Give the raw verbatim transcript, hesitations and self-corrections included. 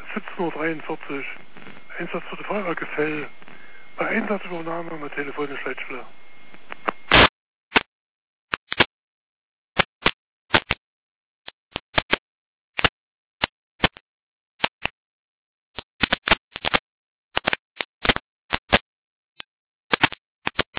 siebzehn Uhr dreiundvierzig. Einsatz für die Feuerwehr Gefell. Bei Einsatzübernahme mit Telefon in Schleitschule.